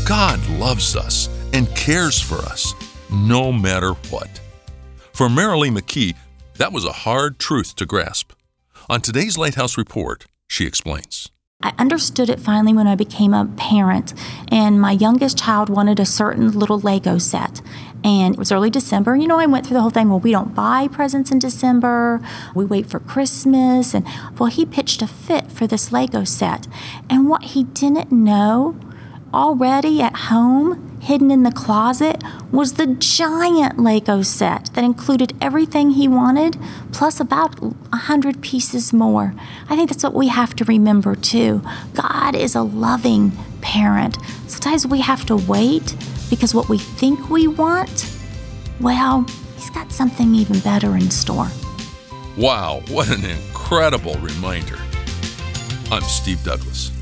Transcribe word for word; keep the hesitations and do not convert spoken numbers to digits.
God loves us and cares for us, no matter what. For Marilee McKee, that was a hard truth to grasp. On today's Lighthouse Report, she explains. I understood it finally when I became a parent, and my youngest child wanted a certain little Lego set. And it was early December. You know, I went through the whole thing, well, we don't buy presents in December. We wait for Christmas. And, well, he pitched a fit for this Lego set. And what he didn't know, already at home, hidden in the closet, was the giant Lego set that included everything he wanted, plus about a hundred pieces more. I think that's what we have to remember, too. God is a loving parent. Sometimes we have to wait because what we think we want, well, He's got something even better in store. Wow, what an incredible reminder. I'm Steve Douglas.